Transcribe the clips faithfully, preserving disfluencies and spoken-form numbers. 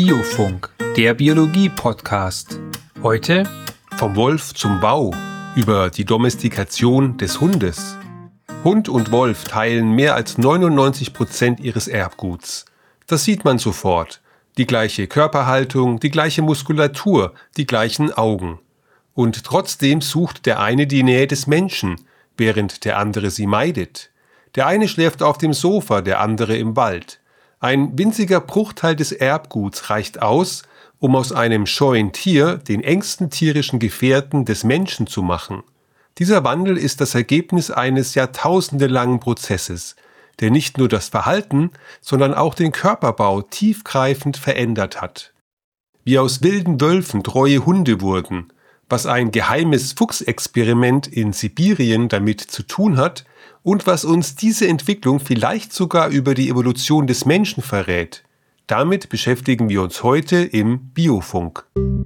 Biofunk, der Biologie-Podcast. Heute vom Wolf zum Bau über die Domestikation des Hundes. Hund und Wolf teilen mehr als neunundneunzig Prozent ihres Erbguts. Das sieht man sofort. Die gleiche Körperhaltung, die gleiche Muskulatur, die gleichen Augen. Und trotzdem sucht der eine die Nähe des Menschen, während der andere sie meidet. Der eine schläft auf dem Sofa, der andere im Wald. Ein winziger Bruchteil des Erbguts reicht aus, um aus einem scheuen Tier den engsten tierischen Gefährten des Menschen zu machen. Dieser Wandel ist das Ergebnis eines jahrtausendelangen Prozesses, der nicht nur das Verhalten, sondern auch den Körperbau tiefgreifend verändert hat. Wie aus wilden Wölfen treue Hunde wurden, was ein geheimes Fuchsexperiment in Sibirien damit zu tun hat und was uns diese Entwicklung vielleicht sogar über die Evolution des Menschen verrät. Damit beschäftigen wir uns heute im Biofunk.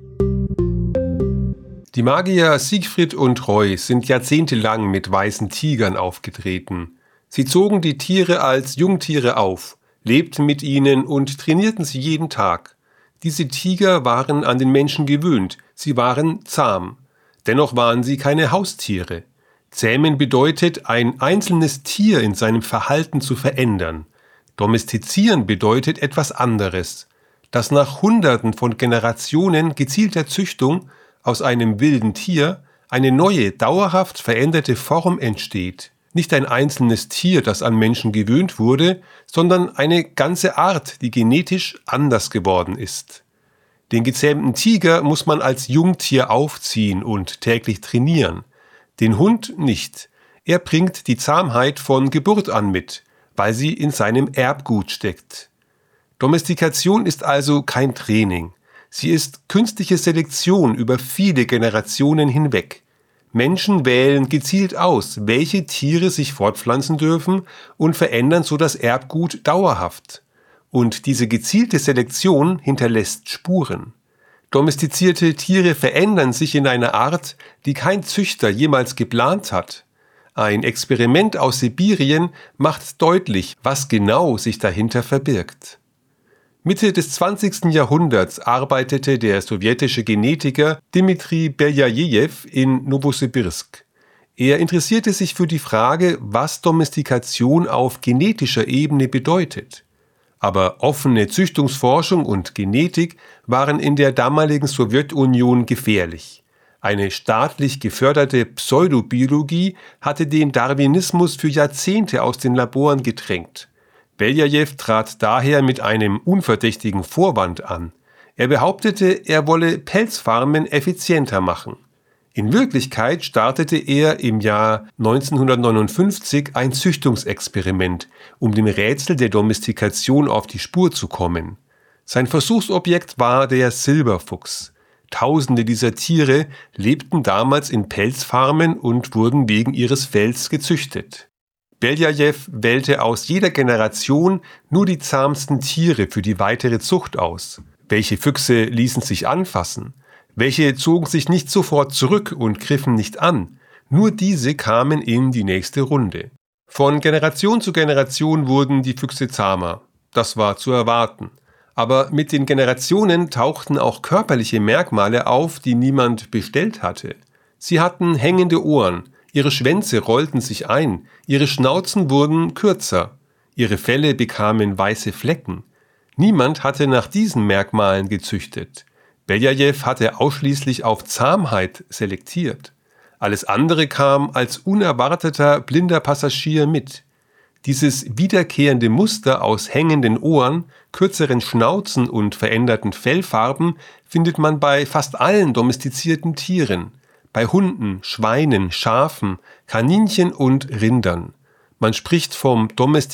Die Magier Siegfried und Roy sind jahrzehntelang mit weißen Tigern aufgetreten. Sie zogen die Tiere als Jungtiere auf, lebten mit ihnen und trainierten sie jeden Tag. Diese Tiger waren an den Menschen gewöhnt, sie waren zahm. Dennoch waren sie keine Haustiere. Zähmen bedeutet, ein einzelnes Tier in seinem Verhalten zu verändern. Domestizieren bedeutet etwas anderes, dass nach Hunderten von Generationen gezielter Züchtung aus einem wilden Tier eine neue, dauerhaft veränderte Form entsteht. Nicht ein einzelnes Tier, das an Menschen gewöhnt wurde, sondern eine ganze Art, die genetisch anders geworden ist. Den gezähmten Tiger muss man als Jungtier aufziehen und täglich trainieren. Den Hund nicht. Er bringt die Zahmheit von Geburt an mit, weil sie in seinem Erbgut steckt. Domestikation ist also kein Training. Sie ist künstliche Selektion über viele Generationen hinweg. Menschen wählen gezielt aus, welche Tiere sich fortpflanzen dürfen und verändern so das Erbgut dauerhaft. Und diese gezielte Selektion hinterlässt Spuren. Domestizierte Tiere verändern sich in einer Art, die kein Züchter jemals geplant hat. Ein Experiment aus Sibirien macht deutlich, was genau sich dahinter verbirgt. Mitte des zwanzigsten Jahrhunderts arbeitete der sowjetische Genetiker Dmitri Beljajew in Nowosibirsk. Er interessierte sich für die Frage, was Domestikation auf genetischer Ebene bedeutet. Aber offene Züchtungsforschung und Genetik waren in der damaligen Sowjetunion gefährlich. Eine staatlich geförderte Pseudobiologie hatte den Darwinismus für Jahrzehnte aus den Laboren gedrängt. Beljajew trat daher mit einem unverdächtigen Vorwand an. Er behauptete, er wolle Pelzfarmen effizienter machen. In Wirklichkeit startete er im Jahr neunzehnhundertneunundfünfzig ein Züchtungsexperiment, um dem Rätsel der Domestikation auf die Spur zu kommen. Sein Versuchsobjekt war der Silberfuchs. Tausende dieser Tiere lebten damals in Pelzfarmen und wurden wegen ihres Fells gezüchtet. Beljajew wählte aus jeder Generation nur die zahmsten Tiere für die weitere Zucht aus. Welche Füchse ließen sich anfassen? Welche zogen sich nicht sofort zurück und griffen nicht an? Nur diese kamen in die nächste Runde. Von Generation zu Generation wurden die Füchse zahmer. Das war zu erwarten. Aber mit den Generationen tauchten auch körperliche Merkmale auf, die niemand bestellt hatte. Sie hatten hängende Ohren. Ihre Schwänze rollten sich ein, ihre Schnauzen wurden kürzer, ihre Felle bekamen weiße Flecken. Niemand hatte nach diesen Merkmalen gezüchtet. Beljajew hatte ausschließlich auf Zahmheit selektiert. Alles andere kam als unerwarteter blinder Passagier mit. Dieses wiederkehrende Muster aus hängenden Ohren, kürzeren Schnauzen und veränderten Fellfarben findet man bei fast allen domestizierten Tieren. Bei Hunden, Schweinen, Schafen, Kaninchen und Rindern. Man spricht vom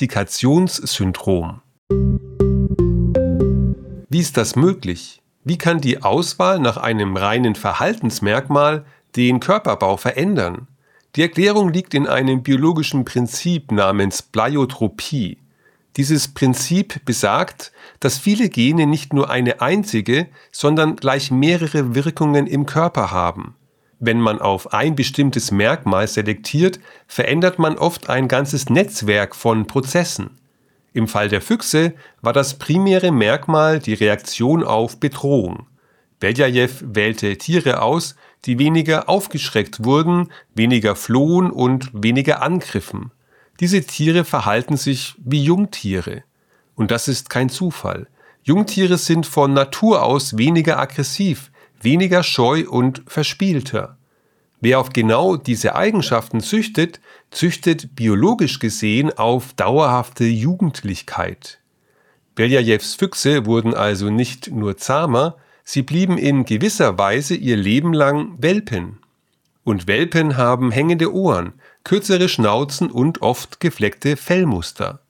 Domestikationssyndrom. Wie ist das möglich? Wie kann die Auswahl nach einem reinen Verhaltensmerkmal den Körperbau verändern? Die Erklärung liegt in einem biologischen Prinzip namens Pleiotropie. Dieses Prinzip besagt, dass viele Gene nicht nur eine einzige, sondern gleich mehrere Wirkungen im Körper haben. Wenn man auf ein bestimmtes Merkmal selektiert, verändert man oft ein ganzes Netzwerk von Prozessen. Im Fall der Füchse war das primäre Merkmal die Reaktion auf Bedrohung. Beljajew wählte Tiere aus, die weniger aufgeschreckt wurden, weniger flohen und weniger angriffen. Diese Tiere verhalten sich wie Jungtiere. Und das ist kein Zufall. Jungtiere sind von Natur aus weniger aggressiv, weniger scheu und verspielter. Wer auf genau diese Eigenschaften züchtet, züchtet biologisch gesehen auf dauerhafte Jugendlichkeit. Beljajews Füchse wurden also nicht nur zahmer, sie blieben in gewisser Weise ihr Leben lang Welpen. Und Welpen haben hängende Ohren, kürzere Schnauzen und oft gefleckte Fellmuster.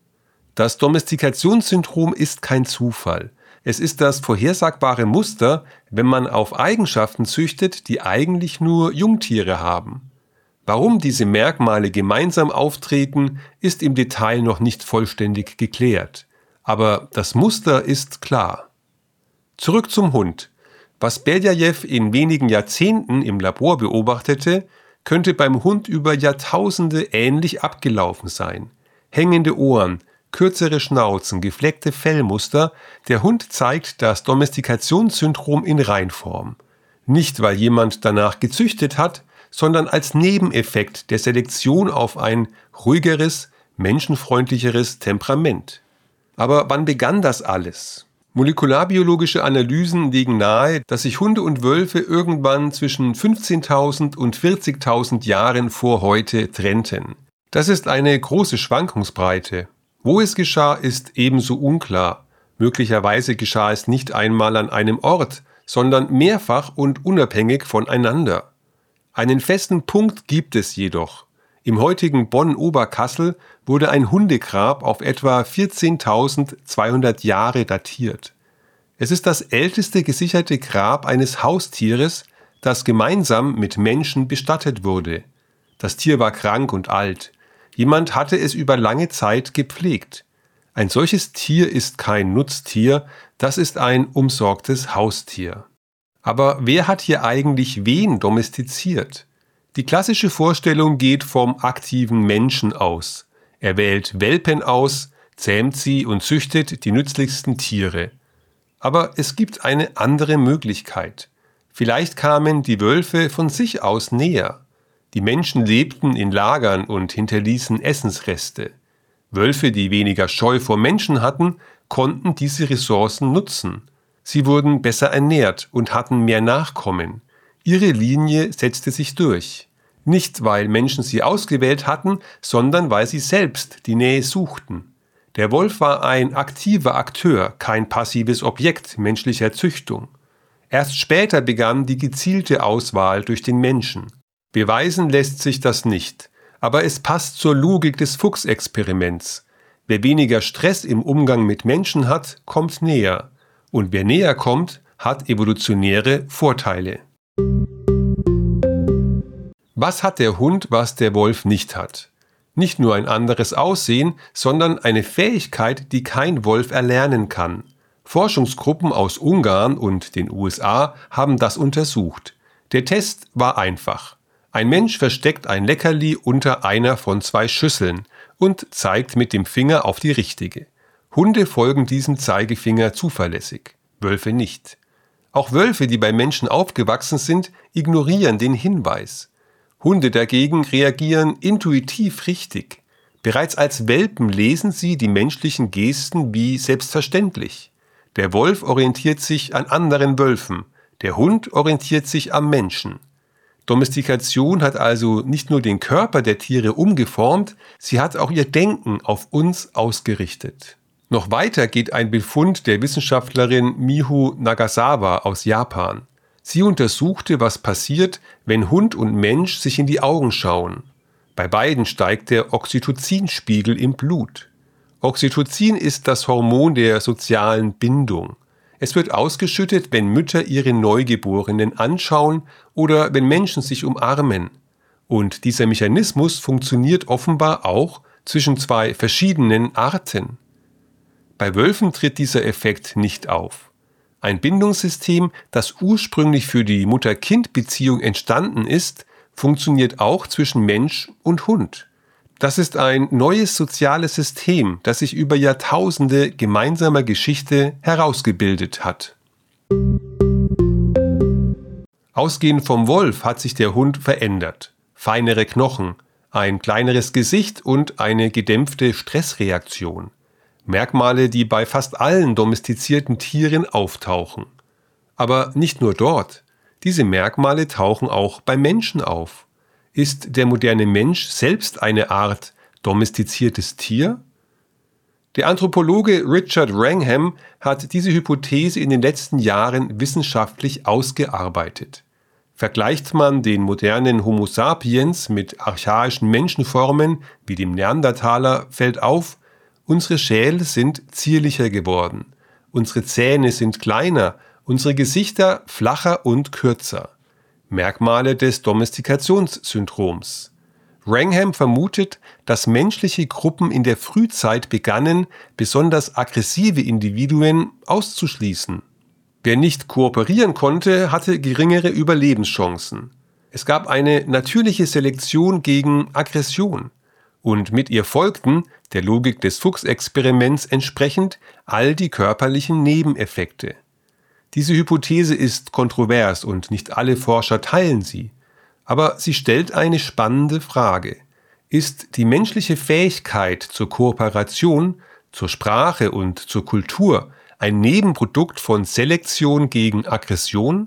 Das Domestikationssyndrom ist kein Zufall. Es ist das vorhersagbare Muster, wenn man auf Eigenschaften züchtet, die eigentlich nur Jungtiere haben. Warum diese Merkmale gemeinsam auftreten, ist im Detail noch nicht vollständig geklärt. Aber das Muster ist klar. Zurück zum Hund. Was Beljajew in wenigen Jahrzehnten im Labor beobachtete, könnte beim Hund über Jahrtausende ähnlich abgelaufen sein. Hängende Ohren, kürzere Schnauzen, gefleckte Fellmuster, der Hund zeigt das Domestikationssyndrom in Reinform. Nicht, weil jemand danach gezüchtet hat, sondern als Nebeneffekt der Selektion auf ein ruhigeres, menschenfreundlicheres Temperament. Aber wann begann das alles? Molekularbiologische Analysen legen nahe, dass sich Hunde und Wölfe irgendwann zwischen fünfzehntausend und vierzigtausend Jahren vor heute trennten. Das ist eine große Schwankungsbreite. Wo es geschah, ist ebenso unklar. Möglicherweise geschah es nicht einmal an einem Ort, sondern mehrfach und unabhängig voneinander. Einen festen Punkt gibt es jedoch. Im heutigen Bonn-Oberkassel wurde ein Hundegrab auf etwa vierzehntausendzweihundert Jahre datiert. Es ist das älteste gesicherte Grab eines Haustieres, das gemeinsam mit Menschen bestattet wurde. Das Tier war krank und alt. Jemand hatte es über lange Zeit gepflegt. Ein solches Tier ist kein Nutztier, das ist ein umsorgtes Haustier. Aber wer hat hier eigentlich wen domestiziert? Die klassische Vorstellung geht vom aktiven Menschen aus. Er wählt Welpen aus, zähmt sie und züchtet die nützlichsten Tiere. Aber es gibt eine andere Möglichkeit. Vielleicht kamen die Wölfe von sich aus näher. Die Menschen lebten in Lagern und hinterließen Essensreste. Wölfe, die weniger Scheu vor Menschen hatten, konnten diese Ressourcen nutzen. Sie wurden besser ernährt und hatten mehr Nachkommen. Ihre Linie setzte sich durch. Nicht, weil Menschen sie ausgewählt hatten, sondern weil sie selbst die Nähe suchten. Der Wolf war ein aktiver Akteur, kein passives Objekt menschlicher Züchtung. Erst später begann die gezielte Auswahl durch den Menschen. Beweisen lässt sich das nicht, aber es passt zur Logik des Fuchsexperiments. Wer weniger Stress im Umgang mit Menschen hat, kommt näher. Und wer näher kommt, hat evolutionäre Vorteile. Was hat der Hund, was der Wolf nicht hat? Nicht nur ein anderes Aussehen, sondern eine Fähigkeit, die kein Wolf erlernen kann. Forschungsgruppen aus Ungarn und den U S A haben das untersucht. Der Test war einfach. Ein Mensch versteckt ein Leckerli unter einer von zwei Schüsseln und zeigt mit dem Finger auf die richtige. Hunde folgen diesem Zeigefinger zuverlässig, Wölfe nicht. Auch Wölfe, die bei Menschen aufgewachsen sind, ignorieren den Hinweis. Hunde dagegen reagieren intuitiv richtig. Bereits als Welpen lesen sie die menschlichen Gesten wie selbstverständlich. Der Wolf orientiert sich an anderen Wölfen, der Hund orientiert sich am Menschen. Domestikation hat also nicht nur den Körper der Tiere umgeformt, sie hat auch ihr Denken auf uns ausgerichtet. Noch weiter geht ein Befund der Wissenschaftlerin Miho Nagasawa aus Japan. Sie untersuchte, was passiert, wenn Hund und Mensch sich in die Augen schauen. Bei beiden steigt der Oxytocinspiegel im Blut. Oxytocin ist das Hormon der sozialen Bindung. Es wird ausgeschüttet, wenn Mütter ihre Neugeborenen anschauen oder wenn Menschen sich umarmen. Und dieser Mechanismus funktioniert offenbar auch zwischen zwei verschiedenen Arten. Bei Wölfen tritt dieser Effekt nicht auf. Ein Bindungssystem, das ursprünglich für die Mutter-Kind-Beziehung entstanden ist, funktioniert auch zwischen Mensch und Hund. Das ist ein neues soziales System, das sich über Jahrtausende gemeinsamer Geschichte herausgebildet hat. Ausgehend vom Wolf hat sich der Hund verändert. Feinere Knochen, ein kleineres Gesicht und eine gedämpfte Stressreaktion. Merkmale, die bei fast allen domestizierten Tieren auftauchen. Aber nicht nur dort. Diese Merkmale tauchen auch bei Menschen auf. Ist der moderne Mensch selbst eine Art domestiziertes Tier? Der Anthropologe Richard Wrangham hat diese Hypothese in den letzten Jahren wissenschaftlich ausgearbeitet. Vergleicht man den modernen Homo sapiens mit archaischen Menschenformen wie dem Neandertaler, fällt auf, unsere Schädel sind zierlicher geworden, unsere Zähne sind kleiner, unsere Gesichter flacher und kürzer. Merkmale des Domestikationssyndroms. Wrangham vermutet, dass menschliche Gruppen in der Frühzeit begannen, besonders aggressive Individuen auszuschließen. Wer nicht kooperieren konnte, hatte geringere Überlebenschancen. Es gab eine natürliche Selektion gegen Aggression. Und mit ihr folgten, der Logik des Fuchsexperiments entsprechend, all die körperlichen Nebeneffekte. Diese Hypothese ist kontrovers und nicht alle Forscher teilen sie. Aber sie stellt eine spannende Frage. Ist die menschliche Fähigkeit zur Kooperation, zur Sprache und zur Kultur ein Nebenprodukt von Selektion gegen Aggression?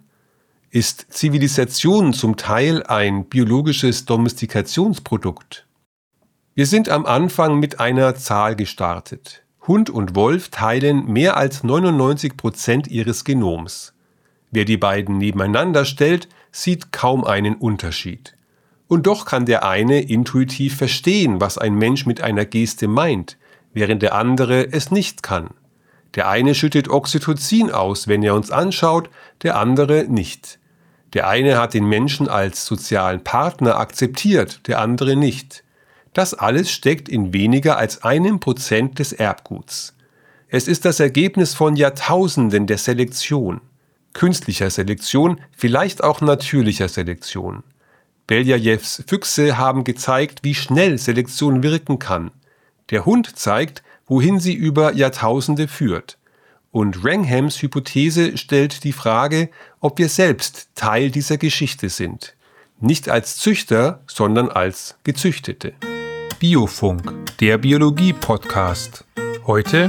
Ist Zivilisation zum Teil ein biologisches Domestikationsprodukt? Wir sind am Anfang mit einer Zahl gestartet. Hund und Wolf teilen mehr als neunundneunzig Prozent ihres Genoms. Wer die beiden nebeneinander stellt, sieht kaum einen Unterschied. Und doch kann der eine intuitiv verstehen, was ein Mensch mit einer Geste meint, während der andere es nicht kann. Der eine schüttet Oxytocin aus, wenn er uns anschaut, der andere nicht. Der eine hat den Menschen als sozialen Partner akzeptiert, der andere nicht. Das alles steckt in weniger als einem Prozent des Erbguts. Es ist das Ergebnis von Jahrtausenden der Selektion. Künstlicher Selektion, vielleicht auch natürlicher Selektion. Beljajews Füchse haben gezeigt, wie schnell Selektion wirken kann. Der Hund zeigt, wohin sie über Jahrtausende führt. Und Wranghams Hypothese stellt die Frage, ob wir selbst Teil dieser Geschichte sind. Nicht als Züchter, sondern als Gezüchtete. Biofunk, der Biologie-Podcast. Heute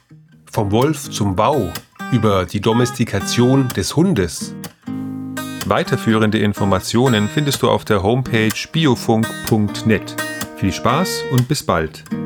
vom Wolf zum Bau, über die Domestikation des Hundes. Weiterführende Informationen findest du auf der Homepage biofunk punkt net. Viel Spaß und bis bald.